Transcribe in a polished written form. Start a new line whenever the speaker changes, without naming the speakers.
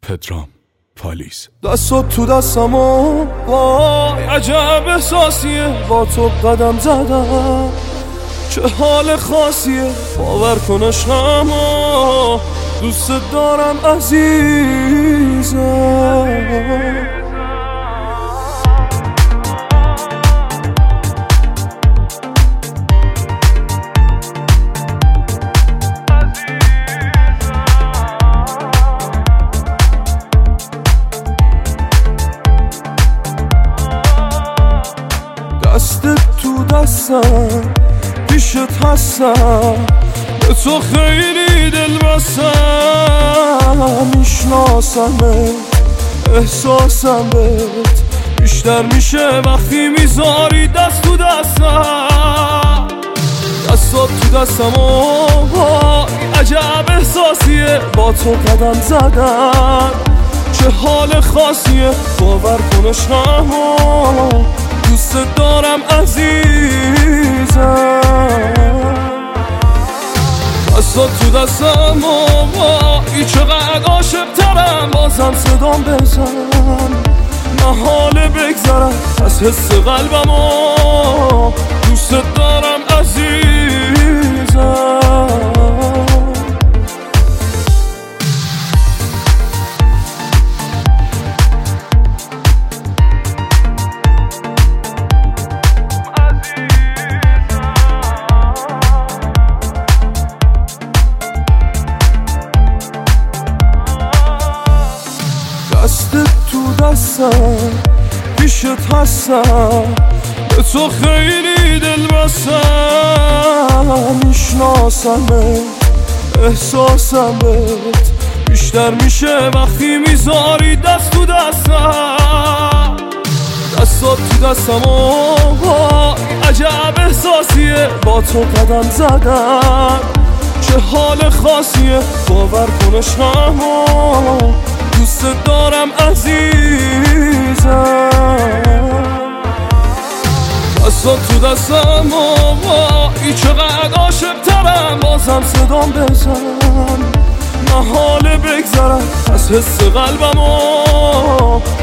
پدرام پالیز.
دستات تو دستم و وای عجب احساسیه با تو قدم زدم، چه حال خاصیه باور کن عشقم و دوست دارم عزیزم. دستت تو دستم پیشت هستم، به تو خیلی دل بستم، میشناسمت احساسم بهت بیشتر میشه وقتی میذاری دست تو دستم. دستات تو دستم و وای عجب احساسیه با تو قدم زدم، چه حال خاصیه باور کن عشقم و دوست دارم عزیزم. دستات تو دستم و وای چقدر عاشق‌ترم، بازم صدام بزن محاله بگذرم از حس قلبم و دوست دارم عزیزم. دستت تو دستم پیشت هستم، به تو خیلی دل بستم، میشناسمت احساسم بهت بیشتر میشه وقتی میذاری دست تو دستم. دستات تو دستم و وای عجب احساسیه با تو قدم زدم، چه حال خاصیه باور کن عشقم و دوست دارم عزیزم. دستات تو دستم و وای چقدر عاشق‌ترم، بازم صدام بزن محاله بگذرم از حس قلبم و